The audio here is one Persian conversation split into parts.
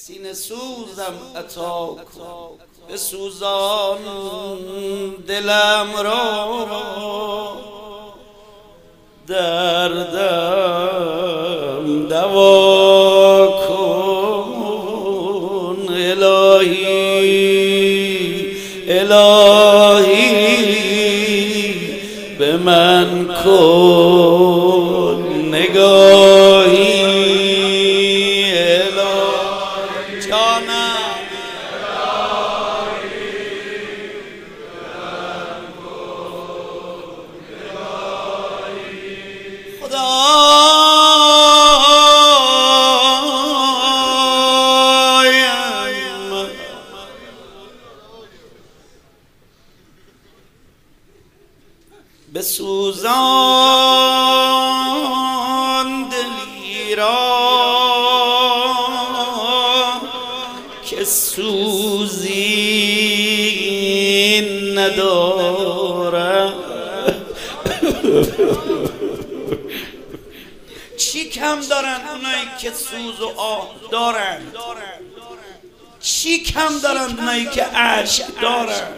سینه سوزم عطا کن، بسوزان دلم را، دردم دوا کن. الهی الهی به من کن نگاهی. الهی جانم خدایم بسوزان دلی را که سوزی ندارم. چی کم دارن اونایی که سوز و آه دارن؟ چی کم دارن اونایی که عشق دارن؟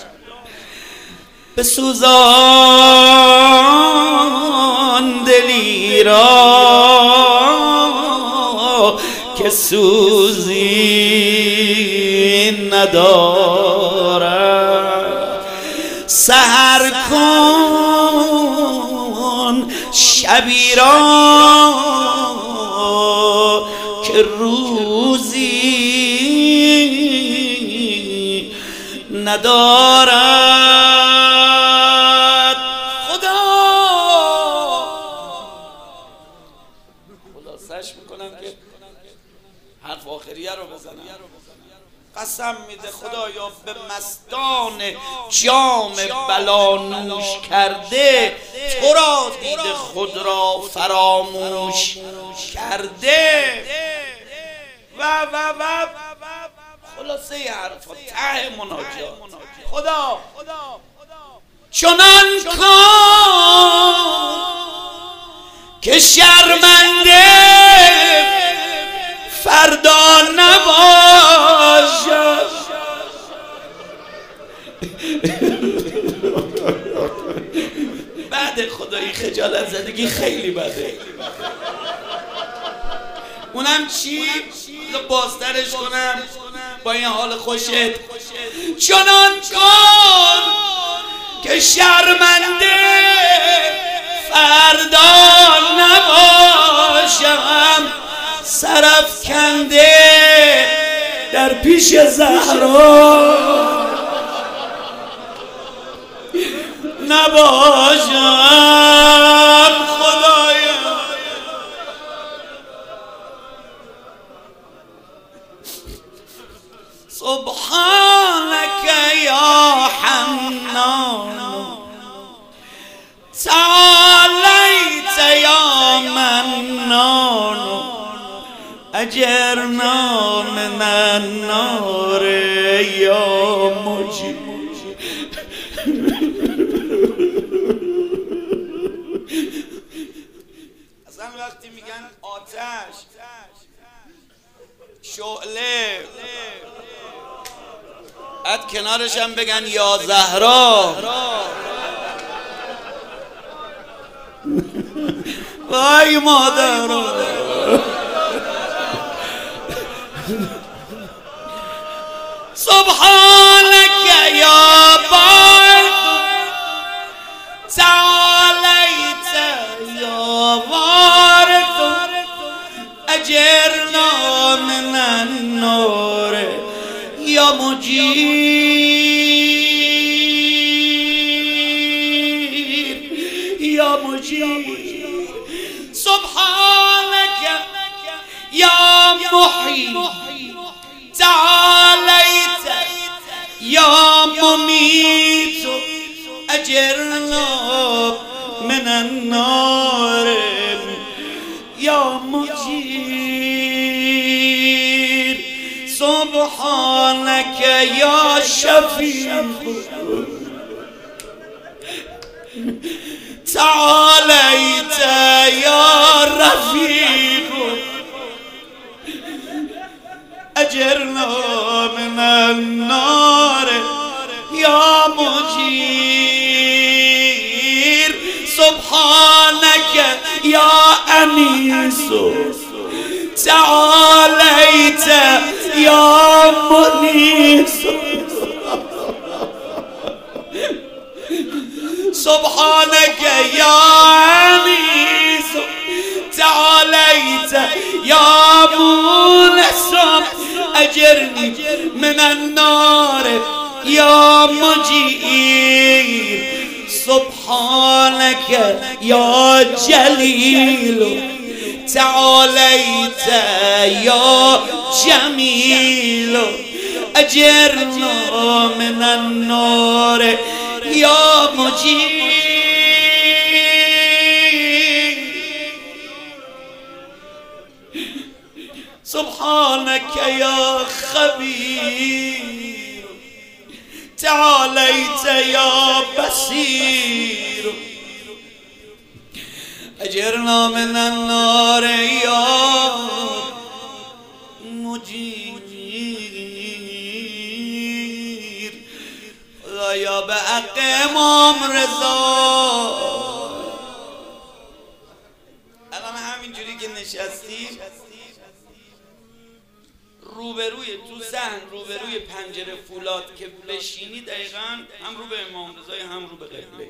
بسوزان دلی را که سوزی ندارد. سحر کن شبی را که روزی ندارد. خلاصش میکنم که حرف آخریه رو بزنم. قسم میده خدایا به مستان جام بلا نوش کرده، تو را دیده خود را فراموش کرده. و خلاصه حرفا ته مناجات. خدا چنان کن که شرمنده فردا نباشد. بعد خدایی خجالت زدگی خیلی بده. اونم چی؟ بازترش کنم با این حال خوشت. چنان کن که شرمنده فردا نباشم، سرافکنده در پیش زهرا نباشم. خدایا سبحانك یا حنان تعالیت یا منان اجرنا من النار یا مجیب. اصلا وقتی میگن آتش، شعله، بعد کنارش هم بگن یا زهرا، وای مادر. سبحانك یا بار تعالیت یا وارث اجرنا من النار یا مجیر یا مجیر. سبحانك یا محی تعالیت یا ممیت اجرنا من النار یا مجیر. سبحانك یا شفیع تعالیت یا رفیق اجرنا من النار یا مجیر سبحانك یا انیس تعالیت یا منیس سبحانك يا أنيس تعاليت يا مونس أجرني من النار يا مجير سبحانك يا جليل تعاليت يا جميل أجرنا من النار يا مجيب سبحانك يا خبير تعاليت يا بصير أجرنا من النار يا مجيب یا به حق امام رضا. الان همینجوری که نشستیم روبروی تو ذهن روبروی پنجره فولاد که بشینی دقیقاً هم رو به امام رضا هم رو به قبله.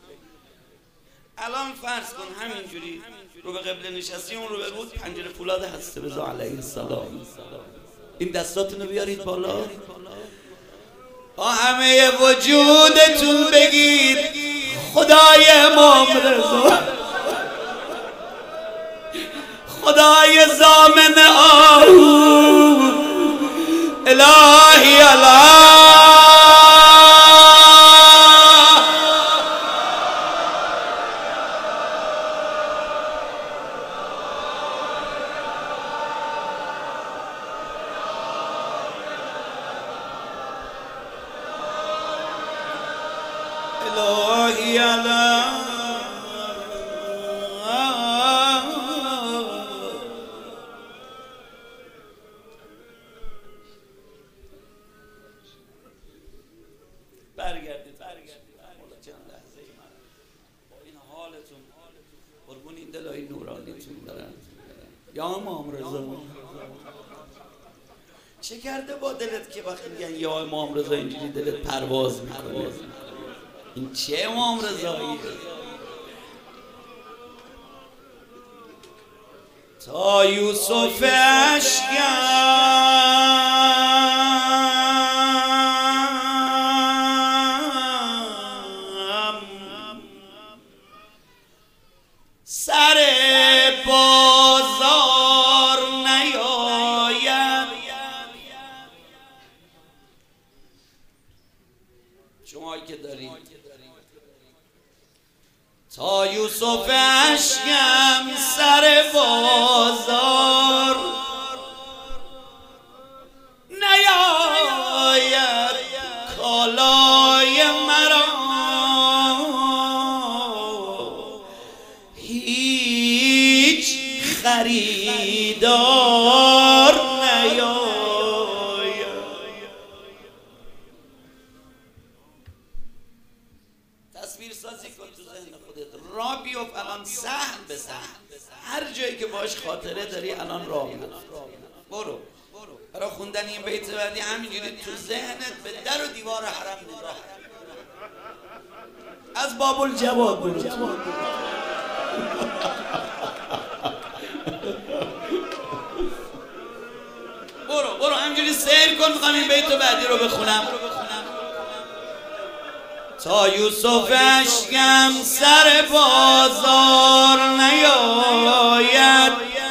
الان فرض کن همینجوری رو به قبله نشستی اون رو به بود پنجره فولاد حضرت رضا علیه السلام. این دستاتونو بیارید بالا همه وجودتون بگید خدای امام رضا خدای ضامن آهو الهی الله الهی الله برگردید مولا چند لحظه با این حالتون قربون این دلای نورانیتون دارن یا امام رضا چه کرده با دلت که وقتی میگن یا امام رضا اینجوری دلت پرواز میکنه؟ این چه امام رضاییه؟ تا یوسف اشکم سر بازار نیاید. شمایی که دارید تا یوسف اشکم سر بازار نیاید کالای مرا هیچ خریدار نیاید. تصویر سازی کن تو ذهن خودت راه بیفت الان سهم به سهم هر جایی که باش خاطره داری الان راه بیفت برو برای خوندن این بیت بعدی همینجوری تو ذهنت به در و دیوار حرم نگاه از باب الجواد برو برو همینجوری سیر کن. میخوام این بیت بعدی رو بخونم. تا یوسف اشکم سر بازار نیاید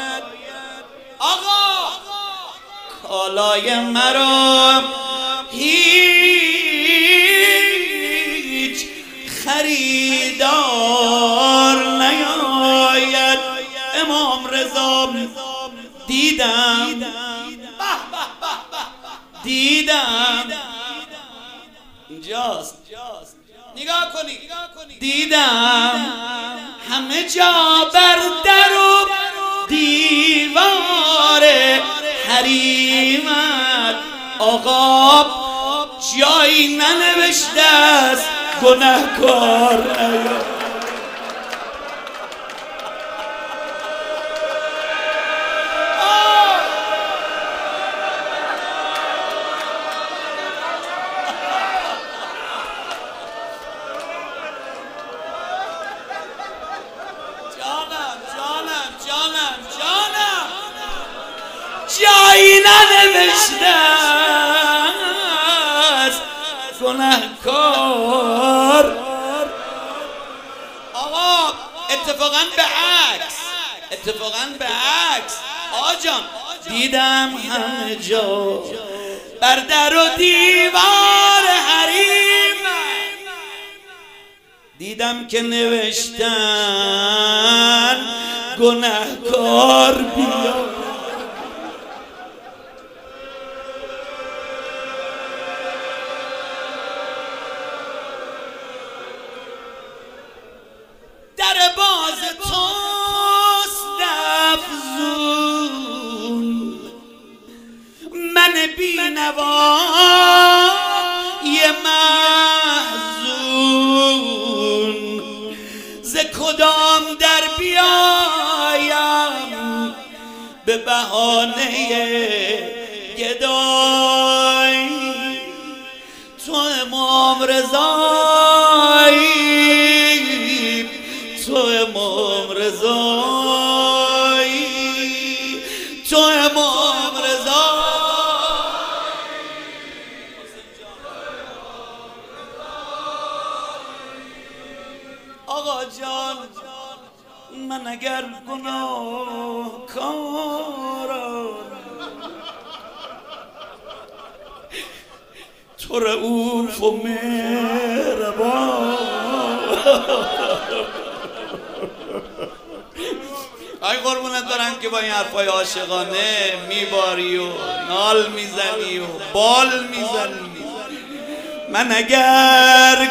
آقا کالای مرا هیچ خریدار نیاید. امام رضا دیدم اینجاست نگاه کنی دیدم همه جا بر در و دیوار حریمم آقا جایی ننوشته است گنهکار نیاد. جایی ننوشته است گنهکار. آقا اتفاقا به عکس آقا جان دیدم همه جا بر در و دیوار حریم دیدم که نوشتن گنهکار بیا. در باز توست افزون من بینوای محزون ز کدام در بیایم به بهانه گدای تو امام رضایی تو امام رضایی تو امام رضایی. آقا جان من اگر گناهکارم تو رئوف و مهربان. ای قربونت برم که با این حرفای عاشقانه میباری و نال میزنی و بال میزنی. من اگر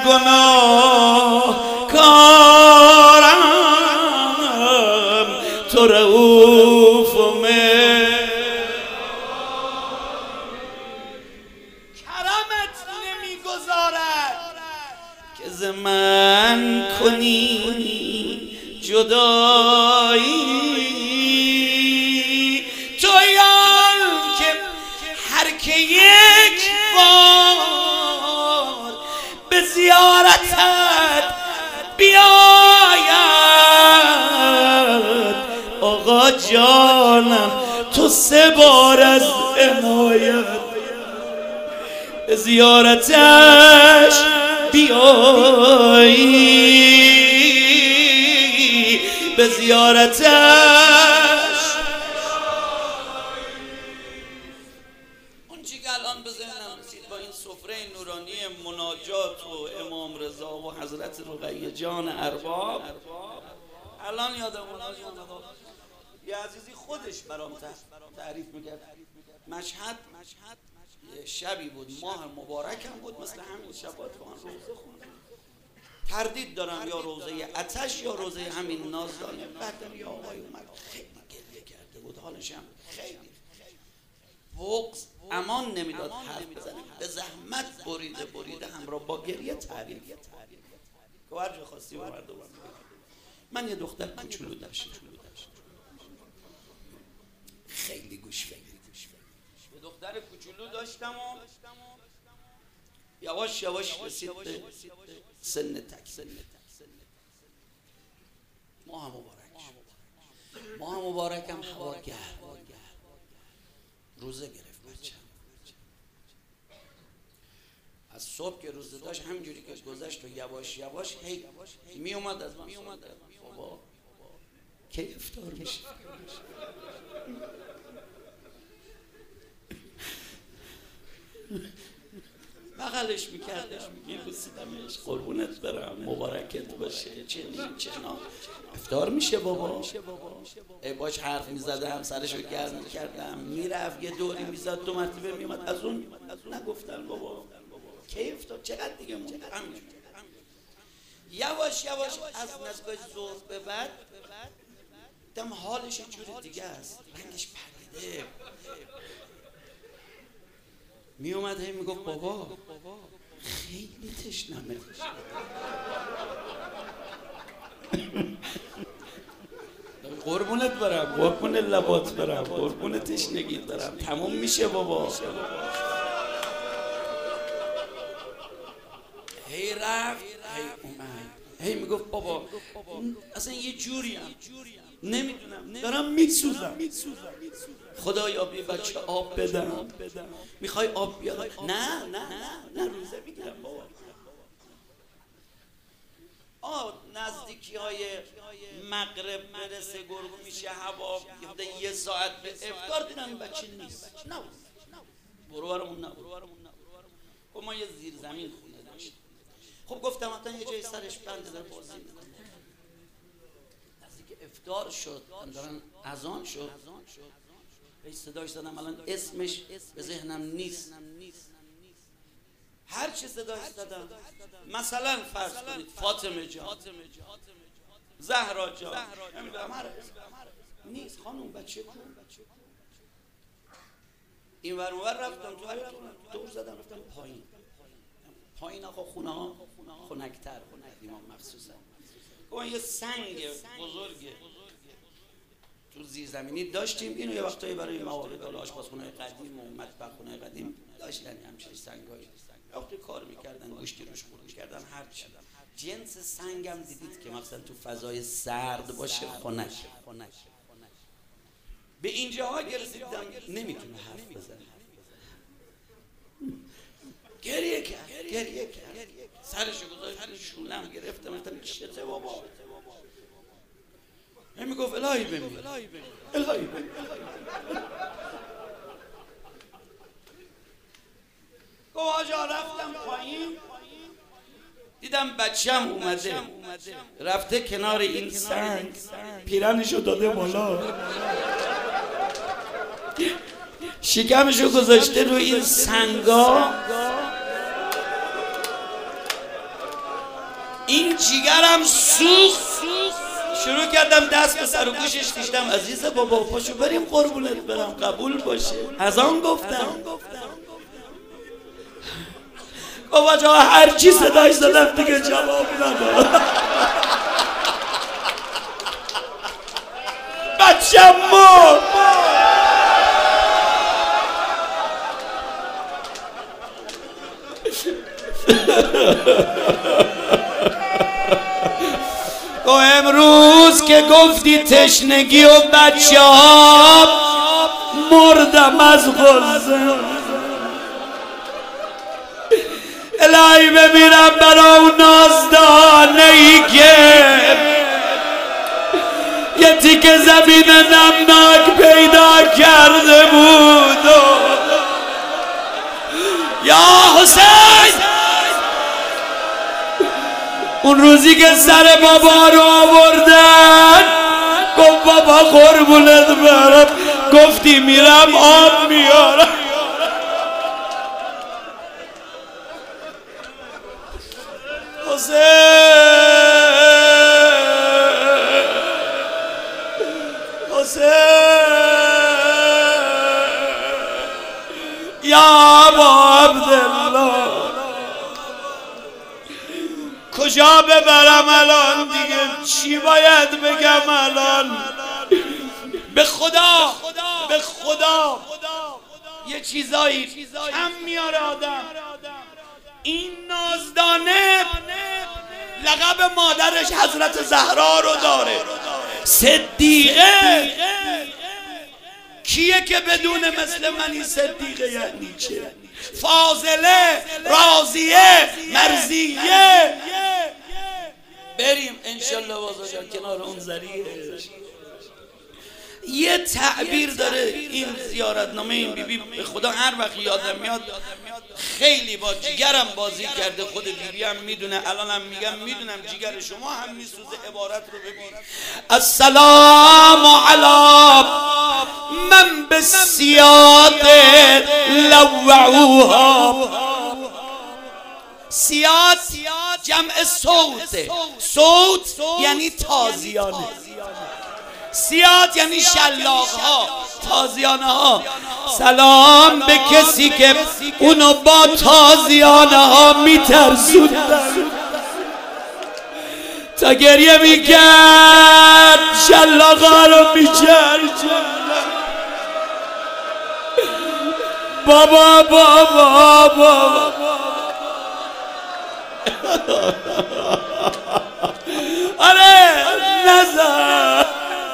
گناهکارم تو رئوف و کرمت نمیگذارد که ز من کنی جدایی. تویان که هر که یک بار به زیارتت بیاید آقا جانم تو 3 بار از عنایت به زیارتش بیایی به زیارتش. اون چی که الان به ذهنم رسید با این سفره نورانی مناجات و امام رضا و حضرت رقیه جان ارباب الان یادم اومد یه عزیزی خودش برام تعریف میکرد. مشهد شبی بود ماه مبارکم بود مثل همین شبات با روزه خوندم. تردید دارم یا روزه آتش یا روزه همین نازدانه. بعد یه آقای اومد خیلی گریه کرده بود حالش هم خیلی بغض امان نمیداد حرف بزنه. به زحمت بریده همراه با گریه تعریف که هر جا خواستی ببرد. من یه دختر کوچولو داشتم خیلی گوش یه دختر کوچولو داشتم و یواش رسید به سن تک. ماه مبارکم هوا گرم روزه گرفت بچه. از صبح که روزه داشت همینجوری که گذشت و یواش هی می اومد از من بابا کی افطار میشه. بغلش میکردم میبوسیدمش قربونت برم مبارکت باشه چنین چنا افطار میشه بابا. ای باش حرف میزدم سرشو گرم میکردم میرفت یه دوری میزد 2 مرتبه میومد از اون نگفتن بابا کی افطار چقدر دیگه موند. یواش از نزدیک ظهر به بعد دم حالش یه جور دیگه است رنگش پریده می اومد هی میگفت بابا خیلی تشنمه. قربونت برم، قربون لبات برم، قربون تشنگیت برم، تموم میشه بابا. هی رفت هی اومد هی میگفت بابا اصلا یه جوری هم نمیدونم دارم میسوزم، خدایا بی بچه آب بدم. میخوای آب بیارم؟ نه روزه میگیرم بابا. نزدیکی های مغرب برسه گرگو میشه هوا، یه ساعت به افطار دیدم این بچه نیست. نه برو برمون خب ما یه زیر زمین خونه داشتیم. خب گفتم حتی یه جای سرش بنده داره بازی میکنه. نزدیک افطار شد، دارن اذان شد، به صداش زدم، الان اسمش به ذهنم نیست. هر چی صداش زدم، مثلا فرض کنید فاطمه جان، زهرا جان، نمیدونم هر نیست. خانم بچه کن. این ور اونور رفتم تو دور زدم رفتم پایین آقا خونه ها خنک‌تر قدیما مخصوصا. اون یه سنگ بزرگه تو زیرزمینی داشتیم، اینو یه وقتایی برای موارد آشپزخونه قدیم و مطبخونه قدیم داشتن همچین سنگایی. وقتی کار میکردن گوشتی روش خورد میکردن هر چی. جنس سنگم دیدید که مثلا تو فضای سرد باشه خنک. به اینجاها رسیدم نمیتونه حرف بزنه. گریه کرد سرشو گذاشت شونم گرفتم چته بابا. همین گفت الهی بمیر گفت آجا رفتم پایین دیدم بچه‌م اومده رفته کنار این سنگ پیرنشو داده بالا شکمشو گذاشته رو این سنگا. این جیگرم سوخت. شروع کردم دست به سر و گوشش کشیدم عزیز بابا پاشو بریم قربونت برم قبول باشه. از آن گفتم بابا جا هر چی صداش زدم دیگه جواب نداد. بچم مرد. و امروز که گفتی تشنگی و بچه ها مردم از غصه. الهی بمیرم برا اون نازدانه ای که یه تیکه زمین نمناک پیدا کرده بود. یا حسین اون روزی که سر بابا رو آوردن گفت بابا قربونت برم گفتی میرم آب میارم. حسین یا ابا عبدالله کجا ببرم الان دیگه چی باید بگم الان؟ به خدا یه چیزایی کم میاره آدم. این نازدانه لقب مادرش حضرت زهرا رو داره. صدیقه کیه که بدون مثل منی صدیقه یعنی چه؟ فاضله، راضیه، مرضیه. بریم انشالله بازاشان کنار اون ذریعش. یه تعبیر داره این زیارتنامه این بیبی به خدا هر وقت یادم میاد خیلی با جگرم بازی کرده. خود بیبی هم میدونه الانم میدونم جگر شما هم میسوزه. عبارت رو ببین: السلام علی من بالسیاد لوعوها. سیاد جمع صوته. صوت یعنی تازیانه. سیاد یعنی شلاق ها، تازیانه ها. سلام به کسی که اونو با تازیانه ها میترسوندن تا گریه میکرد شلاقا رو میکرد بابا بابا بابا آره نزار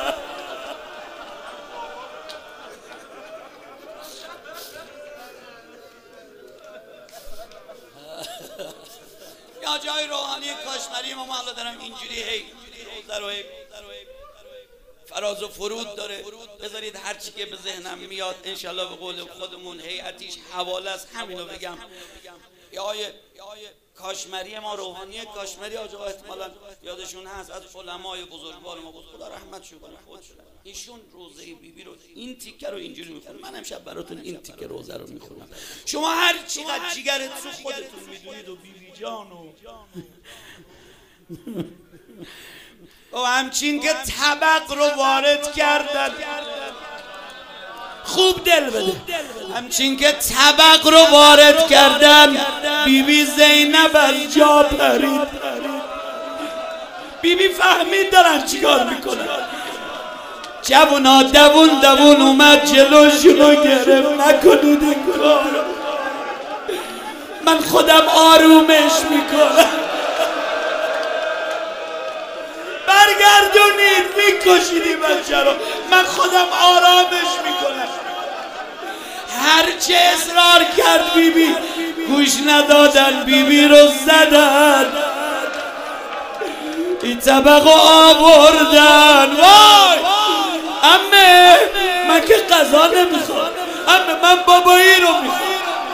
یا جای روحانی کاشمری ما حالا دارم اینجوری هی فراز و فرود داره بذارید هر چی که به ذهنم میاد انشالله به قول خودمون هیئتیش حواله است همینو بگم. یا آقای کاشمری ما روحانی کاشمری آقا احتمالاً یادشون هست از علمای بزرگوار ما بود خدا رحمتشون کنه خودشون ایشون روزه بیبی رو این تیکه رو اینجوری میخونن من امشب براتون این تیکه روزه رو میخونم شما هر چقدر جیگرت تو خودتون میدونید و بیبی جان و همچین که طبق رو وارد کردن خوب دل بده همچین که طبق رو وارد کردن بیبی زینب از جا پرید بیبی فهمید دارن چیکار میکنن جوونا دوون اومد جلوشونو گرفت نکنید این کارو من خودم آرومش میکنم برگردونید میکشیدی بچه رو من خودم آرامش میکنم هرچه اصرار کرد بیبی گوش ندادن بیبی رو زدن این طبق آوردن وای امه من که قضا نمیخوام امه من بابایی رو میخوام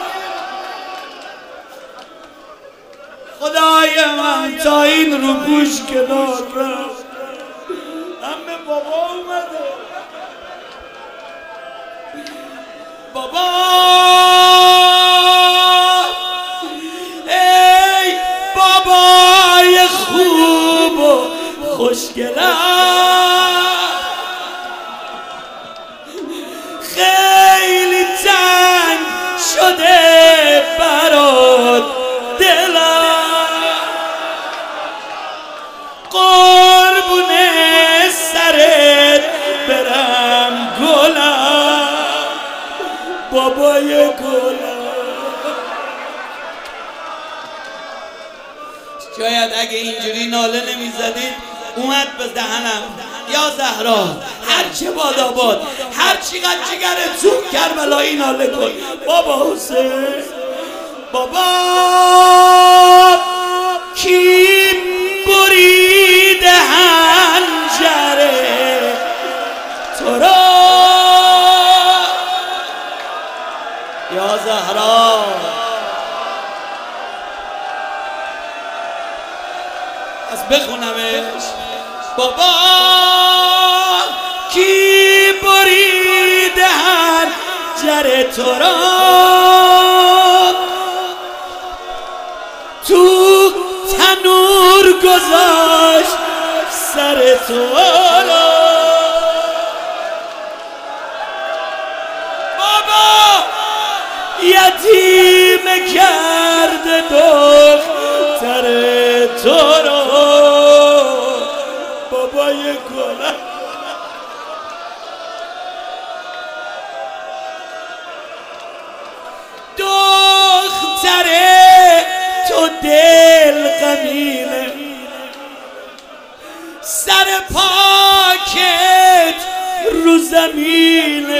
خدای من تا این رو پوش کنار رفت امه بابا اومده بابا ای بابای خوب و خوشگلم خیلی تنگ شده برات دلم قربون سرت برم گلم بابای گلم شاید اگه اینجوری ناله نمیزدید اومد به دهنم یا زهرا هرچه باد هر چقدر جگرت سوخت کربلایی ناله کن بابا حسین بابا کی بریده حنجره تو را یا زهرا از بخونمش بابا کی بریده حنجره تو را تو تنور گذاشت سر تو را بابا یتیم کرده دختر تو را بابای گلم دختره تو دل غمینه سر پاکت رو زمینه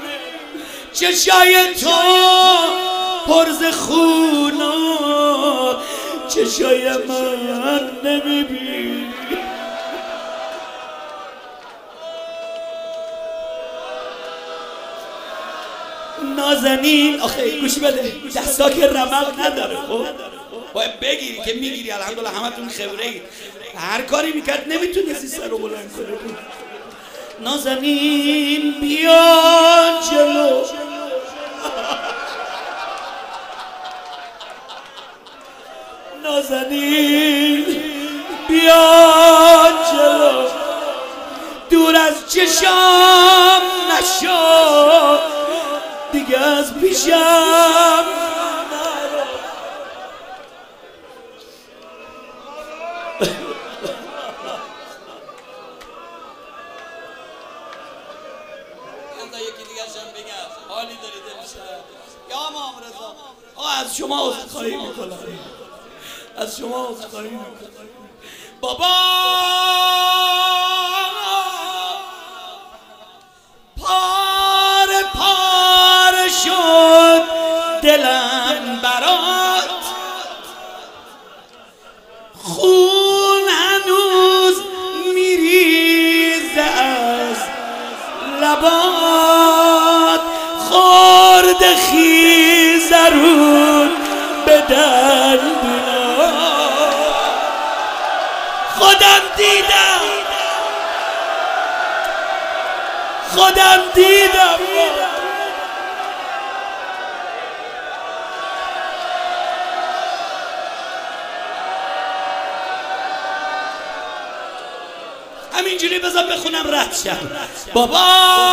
چشای تو پرز خون چشای من نمیبینی نازنین آخه گوش بده دستا که رمق نداره خب باید بگیری که میگیری الحمدلله همتون خبره اید هر کاری میکرد نمیتونستی سر رو بلند کنه نازنین بیا جلو نازنین بیا جلو دور از چشام نشو از پیشم یکی دیگه شم بگم حالی داری دلشم یا امام رضا. از شما عذرخواهی میکنم، از شما عذرخواهی میکنم. بابا پاره پاره شد دلم برات، خون هنوز میریزه از لبات، خورده خیزرون به دندونا. خودم دیدم همینجوری بذار بخونم رد شم. بابا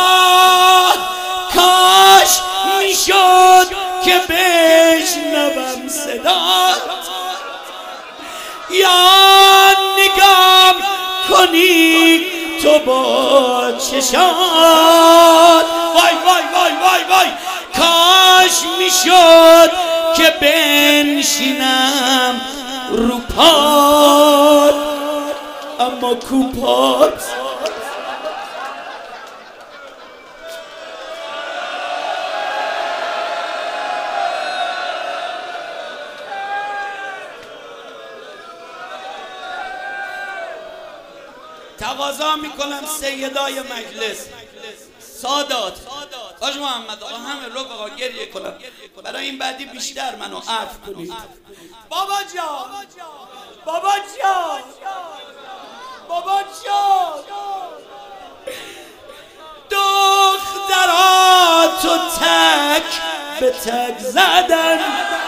کاش میشد که بشنوم صدات، یا نگام کنی تو با چشات. وای وای وای وای وای کاش میشد که بنشینم رو پات، اما کوپات تقاضا میکنم سیدای مجلس، سادات، حاج محمد آقا، همه رفقا گریه کنم برای این بعدی بیشتر منو عفو کنید. بابا جان بابا جان بابا جان، دختراتو تک به تک زدن،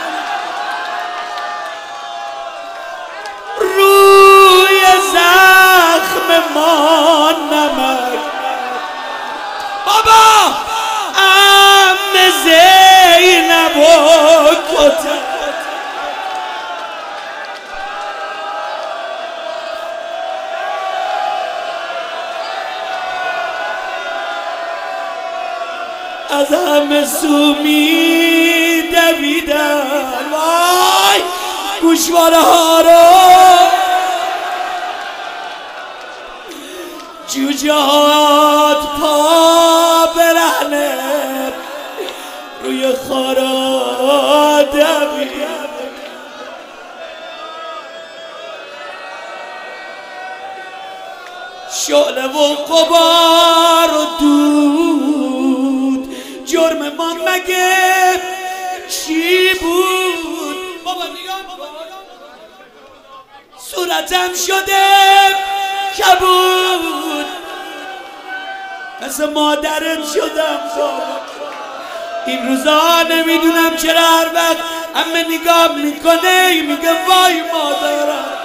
روی زخم ما نمک. بابا عم زینب و کتک، از همه سو می دویدن، وای گوشواره ها رو جوجهات پا برهنه روی خارا دویدن. شعله و غبار و دود، جرم ما مگه چی بود؟ بابا نگاه صورتم شده کبود، مثل مادرت شدم بابا. این روزا نمیدونم چرا هر وقت همه نگاه میکنه میگه وای مادرم.